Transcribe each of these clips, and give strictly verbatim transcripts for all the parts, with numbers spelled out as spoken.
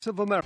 Of America.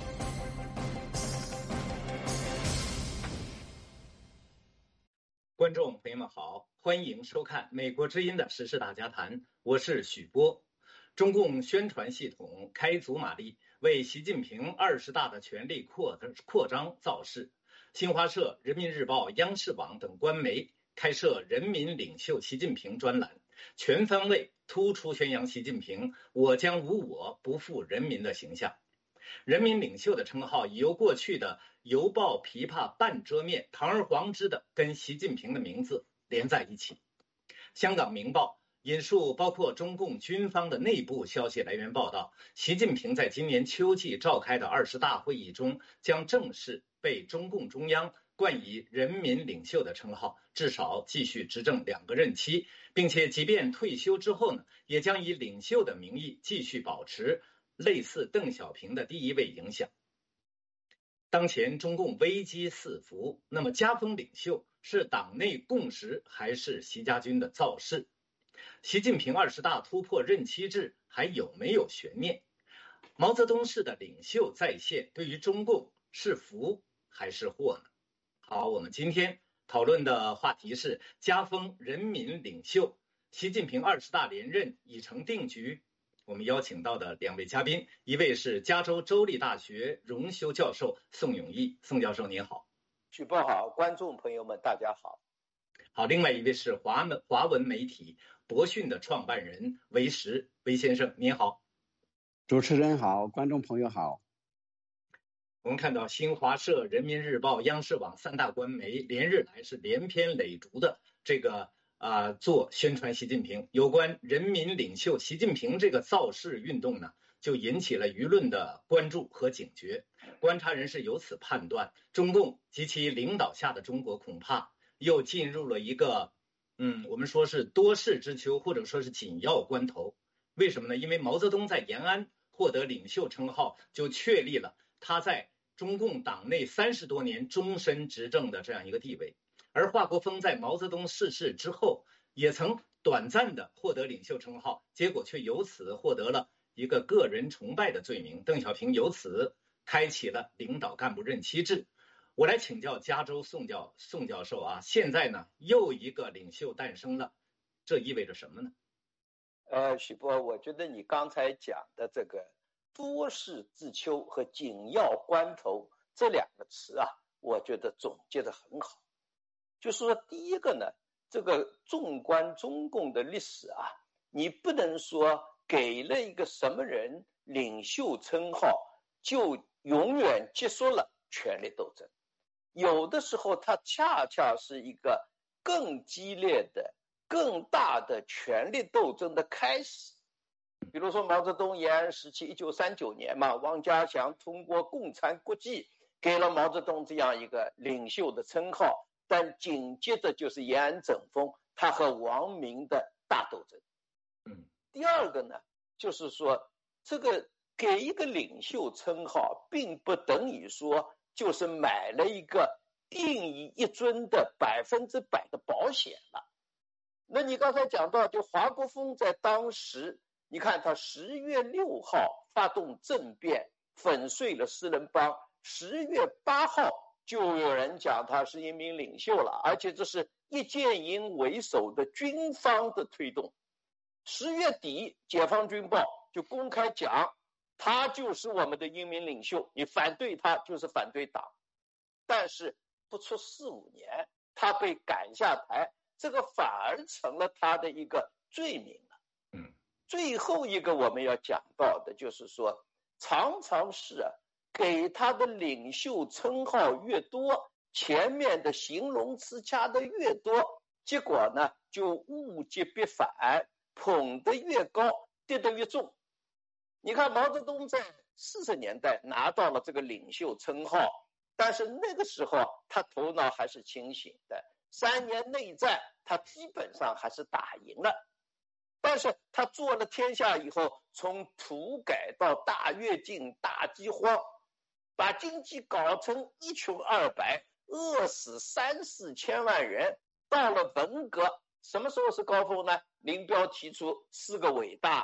观众朋友们好，欢迎收看美国之音的时事大家谈，我是许波。中共宣传系统开足马力，为习近平二十大的权力扩扩张造势。新华社、人民日报、央视网等官媒开设人民领袖习近平专栏，全方位突出宣扬习近平我将无我，不负人民的形象。人民领袖的称号已由过去的犹抱琵琶半遮面，堂而皇之的跟习近平的名字连在一起。香港明报引述包括中共军方的内部消息来源报道，习近平在今年秋季召开的二十大会议中，将正式被中共中央冠以人民领袖的称号，至少继续执政两个任期，并且即便退休之后呢，也将以领袖的名义继续保持类似邓小平的第一位影响。当前中共危机四伏，那么家风领袖是党内共识还是习家军的造势？习近平二十大突破任期制还有没有悬念？毛泽东式的领袖再现对于中共是福还是祸呢？好，我们今天讨论的话题是家风人民领袖，习近平二十大连任已成定局。我们邀请到的两位嘉宾，一位是加州州立大学荣休教授宋永毅，宋教授您好。 许波好，观众朋友们大家好。 好，另外一位是华文华文媒体博讯的创办人韦石，韦先生您好。 主持人好，观众朋友好。 我们看到新华社、人民日报、央视网三大官媒连日来是连篇累牍的这个啊、呃，做宣传习近平，有关人民领袖习近平这个造势运动呢，就引起了舆论的关注和警觉。观察人士由此判断，中共及其领导下的中国恐怕又进入了一个，嗯，我们说是多事之秋，或者说是紧要关头。为什么呢？因为毛泽东在延安获得领袖称号，就确立了他在中共党内三十多年终身执政的这样一个地位。而华国锋在毛泽东逝世之后，也曾短暂的获得领袖称号，结果却由此获得了一个个人崇拜的罪名。邓小平由此开启了领导干部任期制。我来请教加州宋教宋教授啊，现在呢又一个领袖诞生了，这意味着什么呢？ 呃，许波，我觉得你刚才讲的这个多事之秋和紧要关头这两个词啊，我觉得总结得很好。就是说，第一个呢，这个纵观中共的历史啊，你不能说给了一个什么人领袖称号，就永远结束了权力斗争。有的时候，它恰恰是一个更激烈的、更大的权力斗争的开始。比如说，毛泽东延安时期，一九三九年嘛，王家祥通过共产国际给了毛泽东这样一个领袖的称号。但紧接着就是延安整风，他和王明的大斗争。第二个呢，就是说这个给一个领袖称号，并不等于说就是买了一个定于一尊的百分之百的保险了。那你刚才讲到，就华国锋在当时，你看他十月六号发动政变，粉碎了四人帮，十月八号。就有人讲他是一名领袖了，而且这是叶剑英为首的军方的推动。十月底，解放军报就公开讲，他就是我们的英明领袖，你反对他就是反对党。但是不出四五年，他被赶下台，这个反而成了他的一个罪名了。 嗯， 最后一个我们要讲到的就是说，常常是啊。给他的领袖称号越多，前面的形容词加的越多，结果呢就物极必反，捧得越高，跌得越重。你看毛泽东在四十年代拿到了这个领袖称号，但是那个时候他头脑还是清醒的，三年内战他基本上还是打赢了。但是他做了天下以后，从土改到大跃进、大饥荒，把经济搞成一穷二白，饿死三四千万人。到了文革，什么时候是高峰呢？林彪提出四个伟大，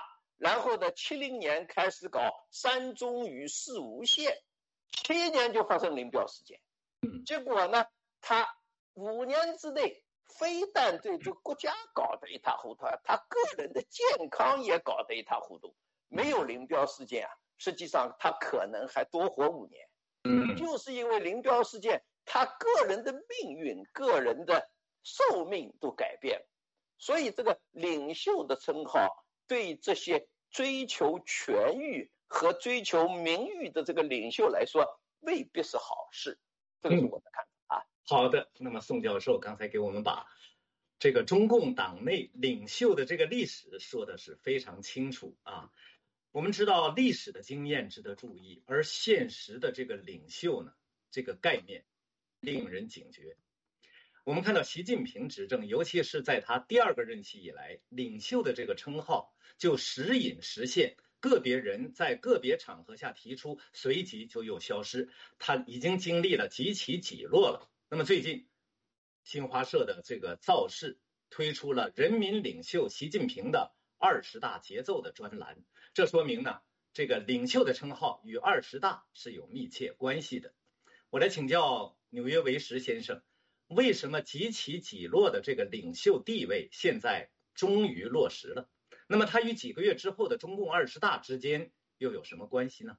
然后呢，七零年开始搞三中与四无限，七年就发生林彪事件。结果呢，他五年之内非但对这国家搞得一塌糊涂，他个人的健康也搞得一塌糊涂。没有林彪事件啊，实际上他可能还多活五年。嗯，就是因为林彪事件，他个人的命运、个人的寿命都改变了。所以这个领袖的称号对这些追求权欲和追求名誉的这个领袖来说未必是好事，这个是我的看法啊。 嗯、好的，那么宋教授刚才给我们把这个中共党内领袖的这个历史说的是非常清楚啊。我们知道历史的经验值得注意，而现实的这个领袖呢，这个概念令人警觉。我们看到习近平执政，尤其是在他第二个任期以来，领袖的这个称号就时隐时现，个别人在个别场合下提出，随即就又消失，他已经经历了几起几落了。那么最近新华社的这个造势推出了人民领袖习近平的二十大节奏的专栏，这说明呢，这个领袖的称号与二十大是有密切关系的。我来请教纽约维什先生，为什么几起几落的这个领袖地位现在终于落实了？那么它与几个月之后的中共二十大之间又有什么关系呢？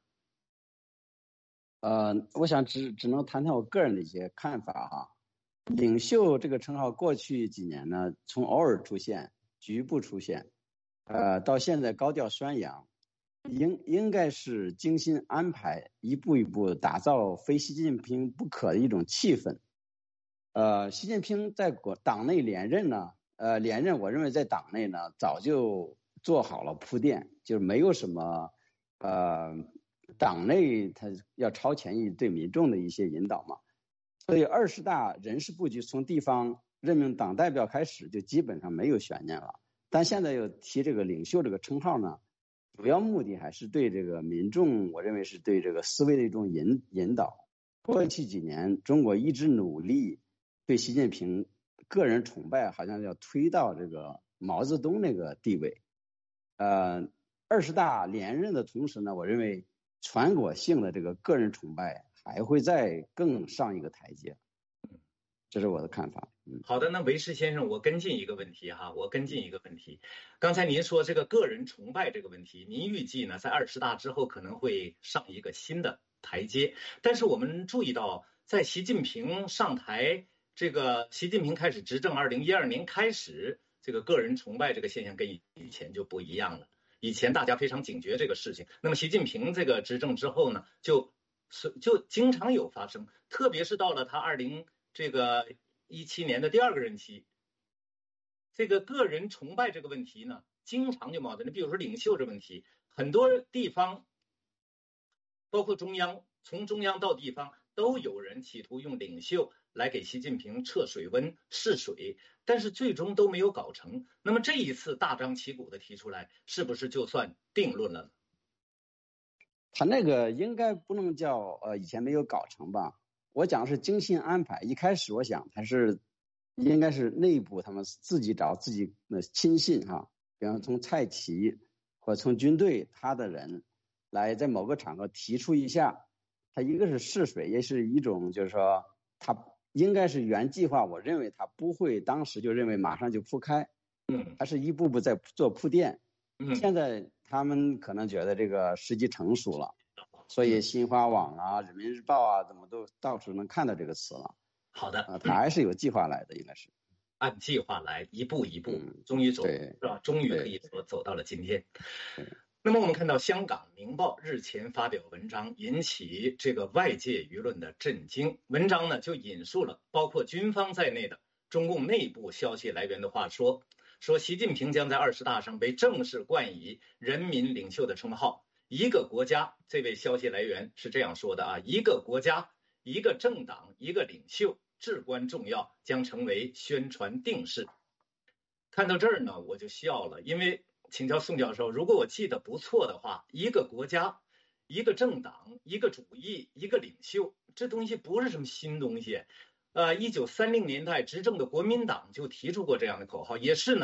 呃，我想只只能谈谈我个人的一些看法哈。领袖这个称号过去几年呢，从偶尔出现、局部出现，呃，到现在高调宣扬，应应该是精心安排，一步一步打造非习近平不可的一种气氛。呃，习近平在国党内连任呢，呃，连任我认为在党内呢早就做好了铺垫，就是没有什么呃党内他要超前于对民众的一些引导嘛。所以二十大人事布局从地方任命党代表开始就基本上没有悬念了，但现在又提这个领袖这个称号呢，主要目的还是对这个民众，我认为是对这个思维的一种引引导。过去几年中国一直努力对习近平个人崇拜，好像要推到这个毛泽东那个地位。呃，二十大连任的同时呢，我认为全国性的这个个人崇拜还会再更上一个台阶，这是我的看法。嗯， 好的，那维世先生，我跟进一个问题哈，我跟进一个问题。刚才您说这个个人崇拜这个问题，您预计呢在二十大之后可能会上一个新的台阶，但是我们注意到，在习近平上台，这个习近平开始执政，二零一二年开始，这个个人崇拜这个现象跟以前就不一样了。以前大家非常警觉这个事情，那么习近平这个执政之后呢，就。就经常有发生，特别是到了他二零这个一七年的第二个任期，这个个人崇拜这个问题呢，经常就冒出来。比如说领袖这问题，很多地方，包括中央，从中央到地方，都有人企图用领袖来给习近平测水温、试水，但是最终都没有搞成。那么这一次大张旗鼓的提出来，是不是就算定论了呢？ 他那个应该不能叫呃以前没有搞成吧，我讲是精心安排。一开始我想他是应该是内部他们自己找自己的亲信哈，比方从蔡奇或从军队他的人来在某个场合提出一下，他一个是试水，也是一种就是说他应该是原计划，我认为他不会当时就认为马上就铺开， 嗯， 他是一步步在做铺垫。 嗯， 现在他们可能觉得这个时机成熟了，所以新华网啊、人民日报啊，怎么都到处能看到这个词了。 好的， 呃，他还是有计划来的，应该是按计划来，一步一步， 嗯、 终于走， 是吧？终于可以说走到了今天。那么我们看到香港《明报》日前发表文章，引起这个外界舆论的震惊。文章呢就引述了包括军方在内的中共内部消息来源的话说。说习近平将在二十大上被正式冠以人民领袖的称号。一个国家，这位消息来源是这样说的啊，一个国家、一个政党、一个领袖至关重要，将成为宣传定式。看到这儿呢，我就笑了，因为请教宋教授，如果我记得不错的话，一个国家、一个政党、一个主义、一个领袖，这东西不是什么新东西。呃，一九三零年代执政的国民党就提出过这样的口号，也是呢。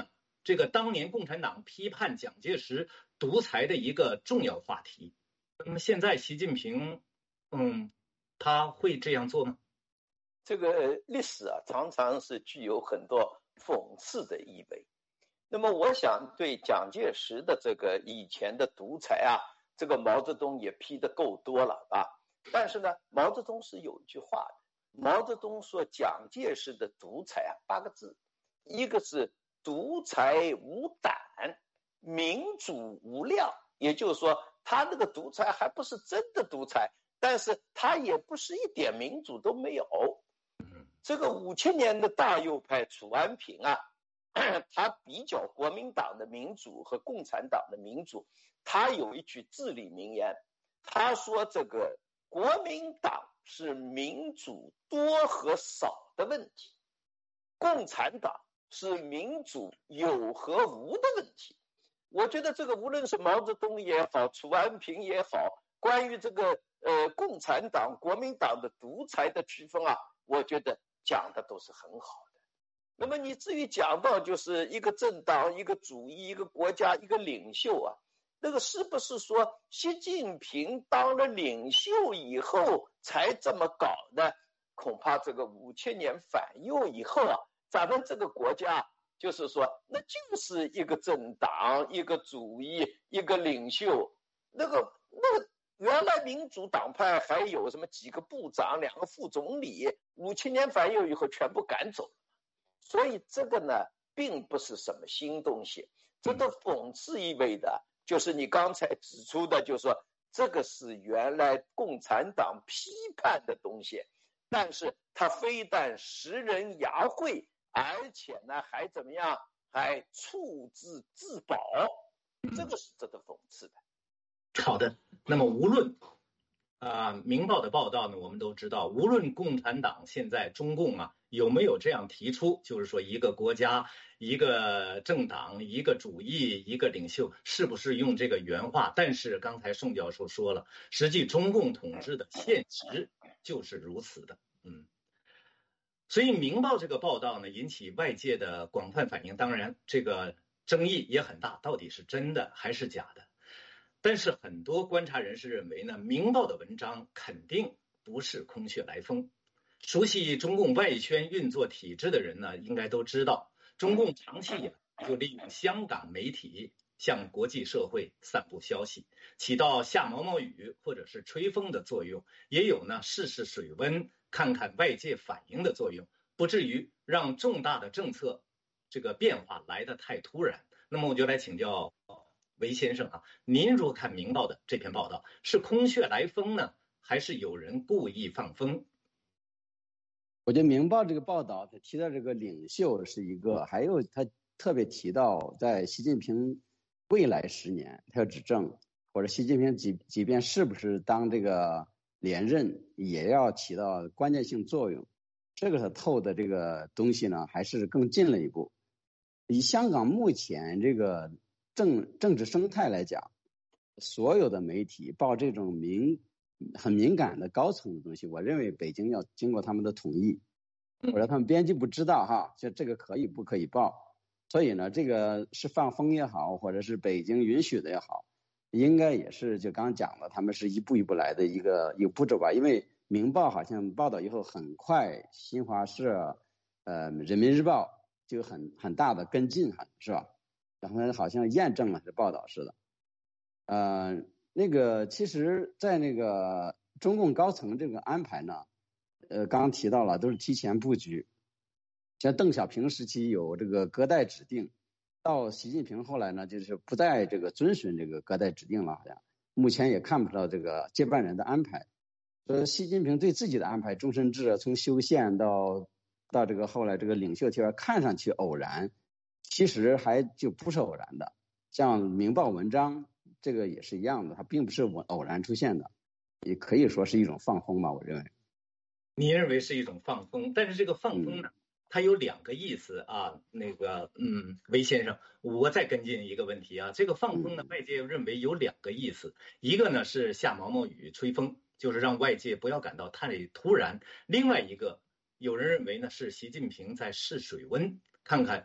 这个当年共产党批判蒋介石独裁的一个重要话题。那么现在习近平，嗯，他会这样做吗？ 这个历史啊，常常是具有很多讽刺的意味。那么我想对蒋介石的这个以前的独裁啊，这个毛泽东也批得够多了啊。但是呢，毛泽东是有一句话的，毛泽东说蒋介石的独裁啊，八个字，一个是独裁无胆，民主无量。也就是说，他那个独裁还不是真的独裁，但是他也不是一点民主都没有。这个五千年的大右派楚安平啊，他比较国民党的民主和共产党的民主，他有一句至理名言，他说这个国民党是民主多和少的问题，共产党是民主有和无的问题。我觉得这个无论是毛泽东也好，楚安平也好，关于这个呃共产党国民党的独裁的区分啊，我觉得讲的都是很好的。那么你至于讲到就是一个政党、一个主义、一个国家、一个领袖啊，那个是不是说习近平当了领袖以后才这么搞呢？恐怕这个五千年反右以后啊，咱们这个国家就是说，那就是一个政党、一个主义、一个领袖。那个那个原来民主党派还有什么几个部长、两个副总理，五千年反右以后全部赶走。所以这个呢，并不是什么新东西，这都讽刺意味的，就是你刚才指出的，就是说这个是原来共产党批判的东西，但是它非但识人牙慧，而且呢还怎么样，还处之自保，这个是值得讽刺的。 好的，那么无论啊、呃，明报的报道呢，我们都知道，无论共产党现在中共啊有没有这样提出，就是说一个国家、一个政党、一个主义、一个领袖，是不是用这个原话？但是刚才宋教授说了，实际中共统治的现实就是如此的，嗯。所以明报这个报道呢，引起外界的广泛反应，当然这个争议也很大，到底是真的还是假的？但是很多观察人士认为呢，明报的文章肯定不是空穴来风。熟悉中共外宣运作体制的人呢，应该都知道，中共长期以来就利用香港媒体向国际社会散布消息，起到下毛毛雨或者是吹风的作用，也有呢试试水温、看看外界反应的作用，不至于让重大的政策这个变化来得太突然。那么我就来请教韦先生啊，您如何看明报的这篇报道？是空穴来风呢，还是有人故意放风？ 我觉得明报这个报道，他提到这个领袖是一个，还有他特别提到，在习近平未来十年他要执政，或者习近平即即便是不是当这个连任，也要起到关键性作用。这个他透的这个东西呢，还是更进了一步。以香港目前这个政政治生态来讲，所有的媒体报这种敏很敏感的高层的东西，我认为北京要经过他们的同意，或者他们编辑部知道哈，就这个可以不可以报。所以呢，这个是放风也好，或者是北京允许的也好，应该也是就刚讲了，他们是一步一步来的一个一个步骤吧。因为明报好像报道以后，很快新华社、呃人民日报就很很大的跟进，是吧？然后好像验证了是报道似的。呃，那个其实，在那个中共高层这个安排呢，呃，刚刚提到了都是提前布局。像邓小平时期有这个隔代指定，到习近平后来呢，就是不再这个遵循这个隔代指定了，好像目前也看不到这个接班人的安排。所以习近平对自己的安排，终身制从修宪到到这个后来这个领袖提出，看上去偶然，其实还就不是偶然的。像明报文章这个也是一样的，它并不是偶然出现的，也可以说是一种放风吧，我认为。 你认为是一种放风，但是这个放风呢，嗯、它有两个意思啊。那个，嗯，韦先生，我再跟进一个问题啊。这个放风呢，外界认为有两个意思，一个呢是下毛毛雨、吹风，就是让外界不要感到太突然；另外一个，有人认为呢是习近平在试水温，看看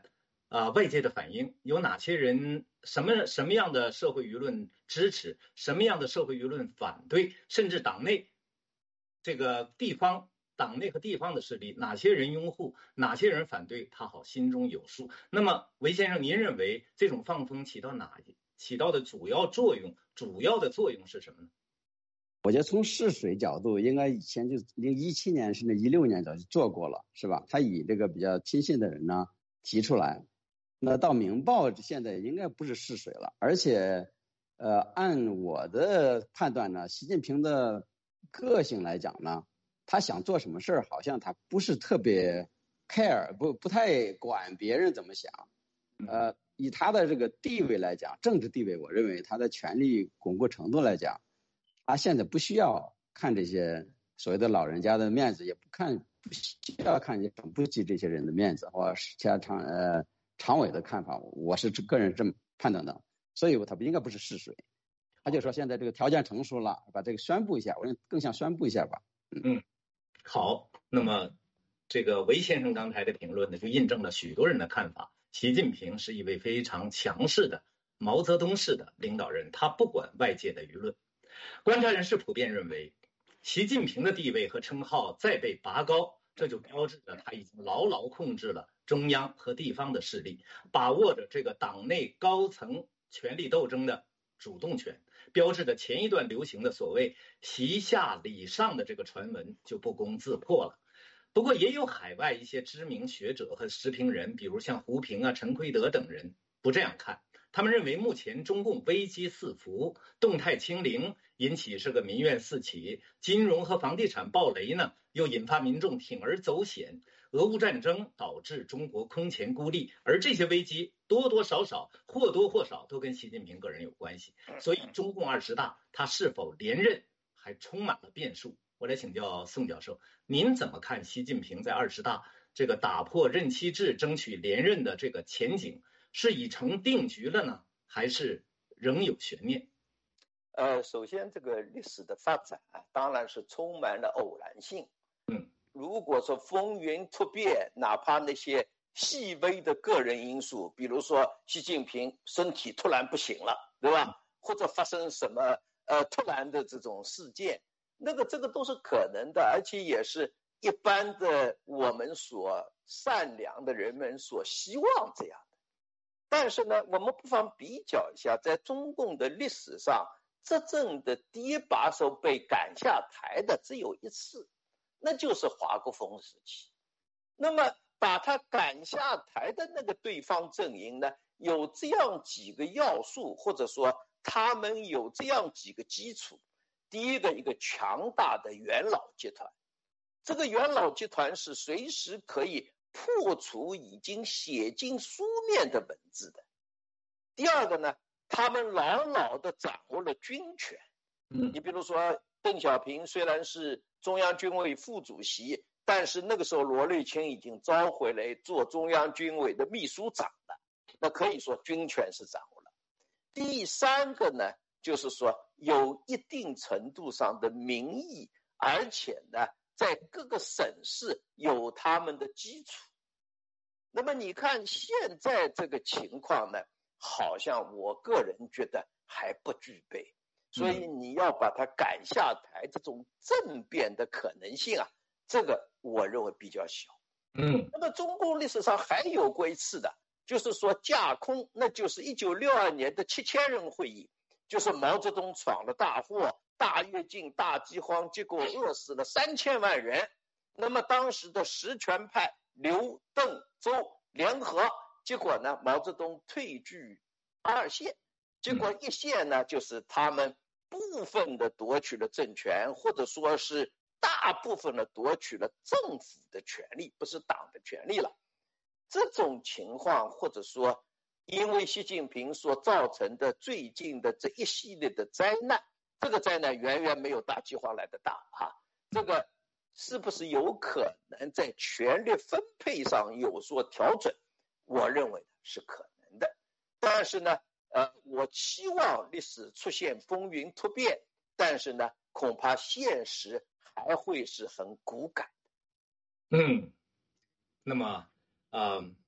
啊、呃、外界的反应，有哪些人什么什么样的社会舆论支持，什么样的社会舆论反对，甚至党内这个地方党内和地方的势力，哪些人拥护，哪些人反对，他好心中有数。那么韦先生，您认为这种放风起到哪起到的主要作用，主要的作用是什么呢？ 我觉得从试水角度，应该以前就一七年甚至一六年早就做过了，是吧？他以这个比较亲信的人呢提出来，那到明报现在应该不是试水了，而且，呃，按我的判断呢，习近平的个性来讲呢，他想做什么事儿，好像他不是特别 care， 不不太管别人怎么想，呃，以他的这个地位来讲，政治地位，我认为他的权力巩固程度来讲。他现在不需要看这些所谓的老人家的面子，也不看不需要看省部级这些人的面子或其他常呃常委的看法，我是个人这么判断的，所以他不应该不是试水，他就说现在这个条件成熟了，把这个宣布一下，我更想宣布一下吧。 嗯嗯，好，那么这个韦先生刚才的评论呢，就印证了许多人的看法，习近平是一位非常强势的毛泽东式的领导人，他不管外界的舆论。观察人士普遍认为，习近平的地位和称号再被拔高，这就标志着他已经牢牢控制了中央和地方的势力，把握着这个党内高层权力斗争的主动权，标志着前一段流行的所谓习下礼上的这个传闻就不攻自破了。不过也有海外一些知名学者和时评人，比如像胡平啊、陈奎德等人不这样看，他们认为目前中共危机四伏，动态清零引起这个民怨四起，金融和房地产暴雷呢，又引发民众铤而走险，俄乌战争导致中国空前孤立，而这些危机多多少少或多或少都跟习近平个人有关系，所以中共二十大他是否连任还充满了变数。我来请教宋教授，您怎么看习近平在二十大这个打破任期制争取连任的这个前景，是已成定局了呢，还是仍有悬念？ 呃，首先这个历史的发展啊，当然是充满了偶然性。 嗯， 如果说风云突变，哪怕那些细微的个人因素，比如说习近平身体突然不行了，对吧？嗯、或者发生什么呃突然的这种事件，那个这个都是可能的，而且也是一般的我们所善良的人们所希望这样的。但是呢，我们不妨比较一下，在中共的历史上，执政的第一把手被赶下台的只有一次，那就是华国锋时期。那么把他赶下台的那个对方阵营呢，有这样几个要素，或者说他们有这样几个基础。第一个，一个强大的元老集团，这个元老集团是随时可以破除已经写进书面的文字的。第二个呢，他们牢牢地掌握了军权。你比如说邓小平虽然是中央军委副主席，但是那个时候罗瑞卿已经招回来做中央军委的秘书长了，那可以说军权是掌握了。第三个呢，就是说有一定程度上的民意，而且呢在各个省市有他们的基础。那么你看现在这个情况呢，好像我个人觉得还不具备，所以你要把它赶下台，这种政变的可能性啊，这个我认为比较小。 嗯， 那么中共历史上还有过一次的，就是说架空，那就是一九六二年的七千人会议，就是毛泽东闯了大祸，大跃进、大饥荒，结果饿死了三千万人。那么当时的实权派刘、邓、周联合，结果呢，毛泽东退居二线，结果一线呢，就是他们部分的夺取了政权，或者说是大部分的夺取了政府的权利，不是党的权利了。这种情况，或者说因为习近平所造成的最近的这一系列的灾难，这个灾难远远没有大饥荒来的大啊，这个是不是有可能在权力分配上有所调整？我认为是可能的。但是呢，呃，我期望历史出现风云突变，但是呢，恐怕现实还会是很骨感的。 嗯，那么，呃，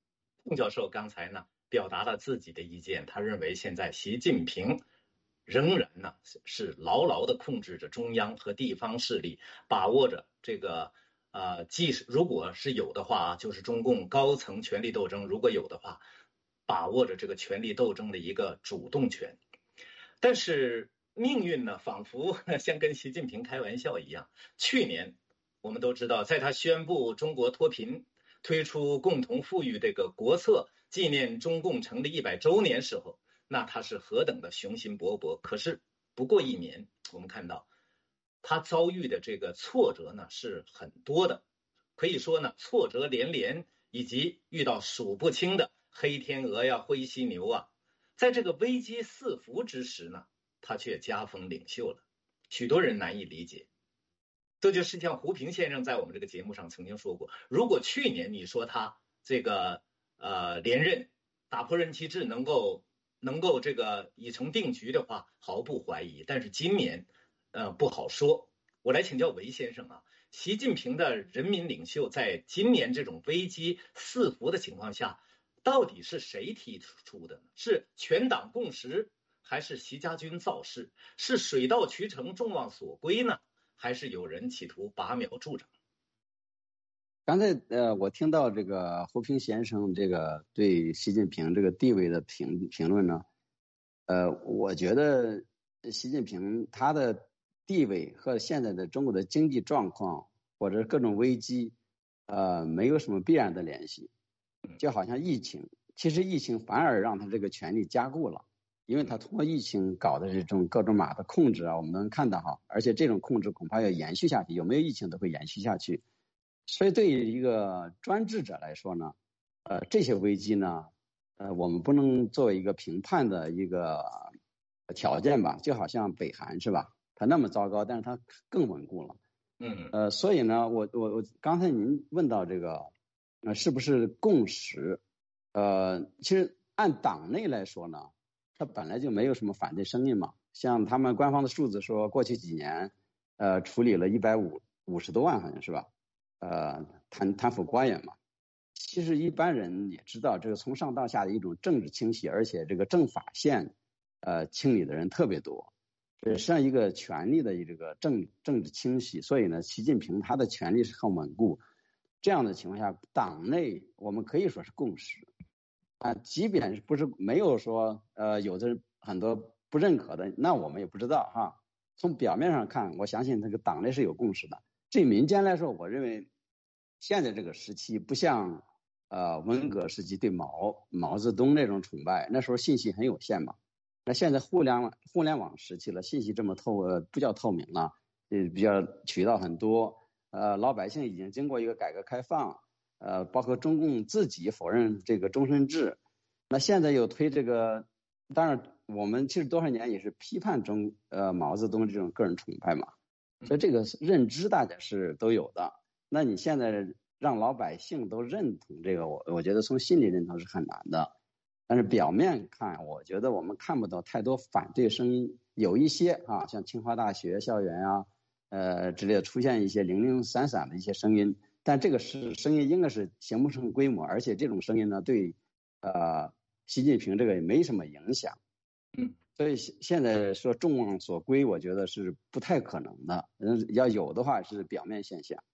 宋教授刚才呢表达了自己的意见，他认为现在习近平仍然呢是牢牢地控制着中央和地方势力，把握着这个呃，即使如果是有的话，就是中共高层权力斗争，如果有的话，把握着这个权力斗争的一个主动权。但是命运呢，仿佛像跟习近平开玩笑一样。去年我们都知道，在他宣布中国脱贫、推出共同富裕这个国策，纪念中共成立一百周年时候，那他是何等的雄心勃勃。可是不过一年，我们看到他遭遇的这个挫折呢是很多的，可以说呢挫折连连，以及遇到数不清的黑天鹅呀、灰犀牛啊。在这个危机四伏之时呢，他却加封领袖了，许多人难以理解。这就是像胡平先生在我们这个节目上曾经说过，如果去年你说他这个呃连任打破任期制能够能够这个已成定局的话，毫不怀疑。但是今年呃不好说。我来请教韦先生啊，习近平的人民领袖在今年这种危机四伏的情况下，到底是谁提出的呢？是全党共识，还是习家军造势？是水到渠成、众望所归呢？还是有人企图拔苗助长？ 刚才呃，我听到这个胡平先生这个对习近平这个地位的评评论呢，呃，我觉得习近平他的地位和现在的中国的经济状况或者各种危机，呃，没有什么必然的联系。就好像疫情，其实疫情反而让他这个权力加固了，因为他通过疫情搞的这种各种码的控制啊，我们能看到哈，而且这种控制恐怕要延续下去，有没有疫情都会延续下去。所以对于一个专制者来说呢，呃，这些危机呢，呃，我们不能作为一个评判的一个条件吧，就好像北韩是吧？它那么糟糕，但是它更稳固了。 嗯， 呃，所以呢，我我我刚才您问到这个。呃，是不是共识？呃，其实按党内来说呢，它本来就没有什么反对声音嘛。像他们官方的数字说，过去几年，呃，处理了一百五五十多万，好像是吧？呃，贪贪腐官员嘛。其实一般人也知道，这个从上到下的一种政治清洗，而且这个政法线，呃，清理的人特别多，这实际上一个权力的这个政政治清洗。所以呢，习近平他的权力是很稳固。这样的情况下，党内我们可以说是共识啊，即便不是没有说呃有的很多不认可的，那我们也不知道哈。从表面上看，我相信这个党内是有共识的。至于民间来说，我认为现在这个时期不像呃文革时期对毛毛泽东那种崇拜，那时候信息很有限嘛。那现在互联网互联网时期了，信息这么透呃不叫透明了，呃比较渠道很多。呃，老百姓已经经过一个改革开放，呃，包括中共自己否认这个终身制，那现在又推这个，当然我们其实多少年也是批判中呃毛泽东这种个人崇拜嘛，所以这个认知大家是都有的。那你现在让老百姓都认同这个，我我觉得从心理认同是很难的。但是表面看，我觉得我们看不到太多反对声音，有一些啊，像清华大学校园啊。呃，之类的出现一些零零散散的一些声音，但这个是声音应该是形不成规模，而且这种声音呢，对呃习近平这个也没什么影响。 嗯， 所以现在说众望所归，我觉得是不太可能的。嗯，要有的话是表面现象。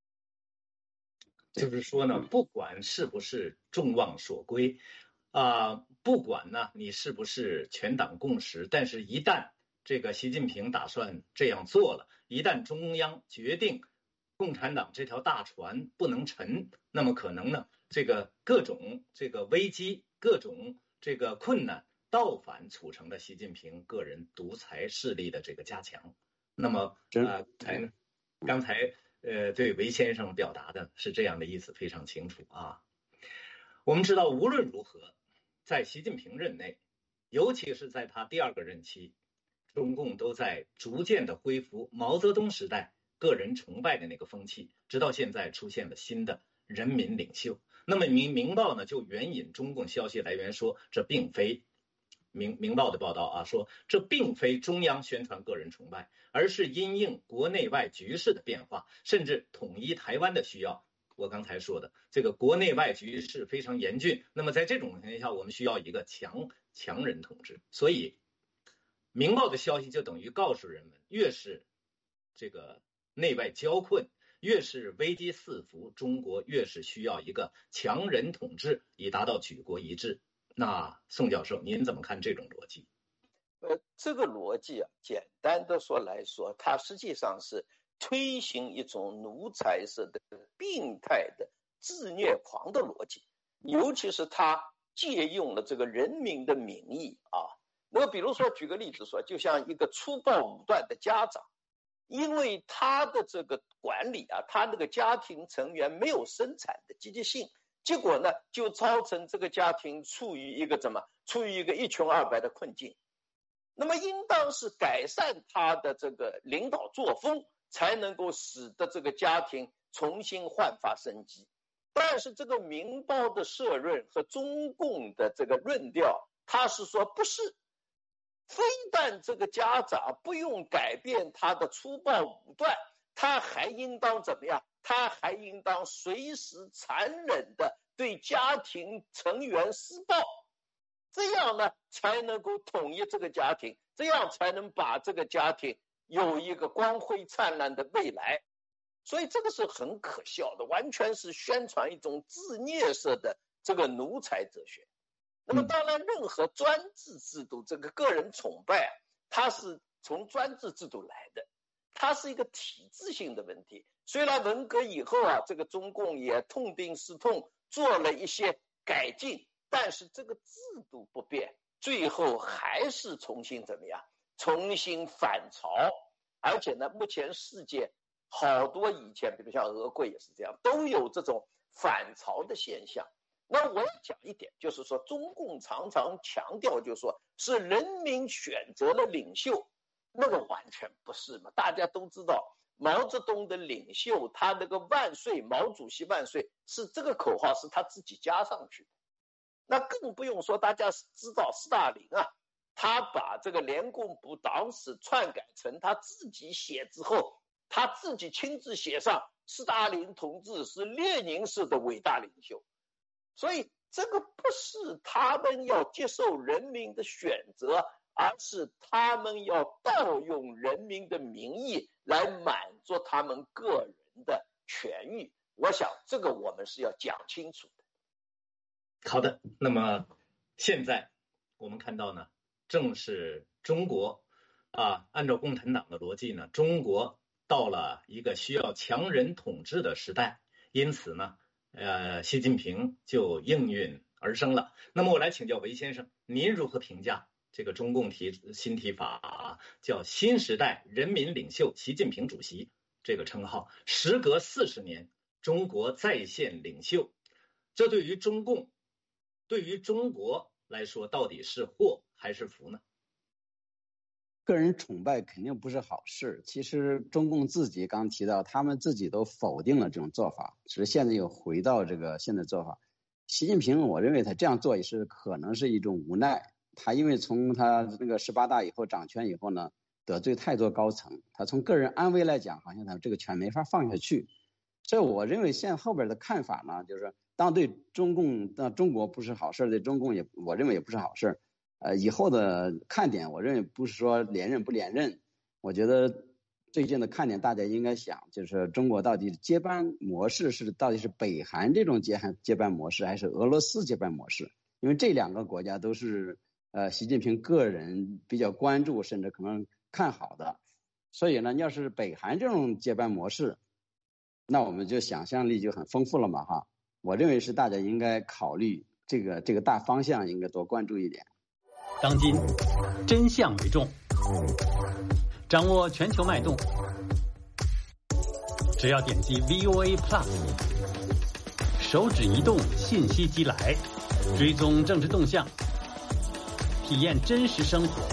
就是说呢，不管是不是众望所归，啊、呃，不管呢你是不是全党共识，但是一旦这个习近平打算这样做了，一旦中央决定共产党这条大船不能沉，那么可能呢，这个各种这个危机、各种这个困难，倒反促成了习近平个人独裁势力的这个加强。那么，呃，才刚才呃对韦先生表达的是这样的意思，非常清楚啊。我们知道，无论如何，在习近平任内，尤其是在他第二个任期，中共都在逐渐的恢复毛泽东时代个人崇拜的那个风气，直到现在出现了新的人民领袖。那么明明报呢就援引中共消息来源说，这并非明明报的报道啊，说这并非中央宣传个人崇拜，而是因应国内外局势的变化，甚至统一台湾的需要， 我刚才说的这个国内外局势非常严峻，那么在这种情况下，我们需要一个强强人统治。所以，《明报》的消息就等于告诉人们，越是这个内外交困，越是危机四伏，中国越是需要一个强人统治，以达到举国一致。那宋教授，您怎么看这种逻辑？ 呃，这个逻辑啊，简单的说来说，它实际上是推行一种奴才式的病态的自虐狂的逻辑，尤其是他借用了这个人民的名义啊。那么比如说举个例子说，就像一个粗暴武断的家长，因为他的这个管理啊，他那个家庭成员没有生产的积极性，结果呢就造成这个家庭处于一个怎么处于一个一穷二白的困境。那么应当是改善他的这个领导作风，才能够使得这个家庭重新焕发生机。但是这个明报的社论和中共的这个论调，他是说不是，非但这个家长不用改变他的粗暴武断，他还应当怎么样？他还应当随时残忍的对家庭成员施暴，这样呢才能够统一这个家庭，这样才能把这个家庭有一个光辉灿烂的未来。所以这个是很可笑的，完全是宣传一种自虐式的这个奴才哲学。那么当然任何专制制度，这个个人崇拜它是从专制制度来的，它是一个体制性的问题。虽然文革以后啊，这个中共也痛定思痛做了一些改进，但是这个制度不变，最后还是重新怎么样？重新反朝。而且呢，目前世界好多以前，比如像俄国也是这样，都有这种反朝的现象。那我要讲一点，就是说中共常常强调，就是说是人民选择了领袖，那个完全不是嘛。大家都知道，毛泽东的领袖，他那个万岁，毛主席万岁，是这个口号是他自己加上去的。那更不用说，大家知道斯大林啊，他把这个联共部党史篡改成他自己写之后，他自己亲自写上斯大林同志是列宁式的伟大领袖。所以这个不是他们要接受人民的选择，而是他们要盗用人民的名义来满足他们个人的权益。我想这个我们是要讲清楚的。 好的，那么现在我们看到呢，正是中国啊，按照共产党的逻辑呢，中国到了一个需要强人统治的时代，因此呢呃，习近平就应运而生了。那么我来请教韦先生，您如何评价这个中共提新提法叫新时代人民领袖习近平主席这个称号？时隔四十年，中国再现领袖，这对于中共，对于中国来说，到底是祸还是福呢？ 个人崇拜肯定不是好事。其实中共自己刚提到，他们自己都否定了这种做法，只是现在又回到这个现在做法。习近平，我认为他这样做也是可能是一种无奈。他因为从他那个十八大以后掌权以后呢，得罪太多高层，他从个人安危来讲，好像他这个权没法放下去。所以我认为现在后边的看法呢，就是当对中共、当中国不是好事，对中共也我认为也不是好事。呃，以后的看点，我认为不是说连任不连任，我觉得最近的看点大家应该想，就是中国到底接班模式是到底是北韩这种接接班模式，还是俄罗斯接班模式？因为这两个国家都是呃习近平个人比较关注，甚至可能看好的。所以呢，要是北韩这种接班模式，那我们就想象力就很丰富了嘛哈。我认为是大家应该考虑这个这个大方向，应该多关注一点。 当今真相为重，掌握全球脉动，只要点击 V O A Plus， 手指移动，信息即来，追踪政治动向，体验真实生活，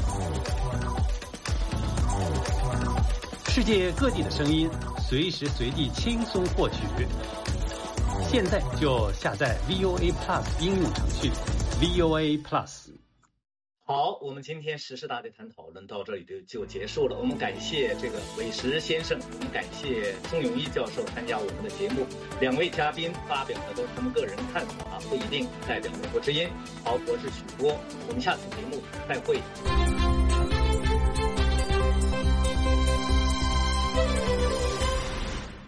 世界各地的声音，随时随地轻松获取。现在就下载 V O A Plus 应用程序 V O A Plus。 好，我们今天时事大家谈讨论到这里就就结束了。我们感谢这个韦石先生，我们感谢钟永义教授参加我们的节目。两位嘉宾发表的都是他们个人看法，不一定代表美国之音。好，我是许波，我们下次节目再会。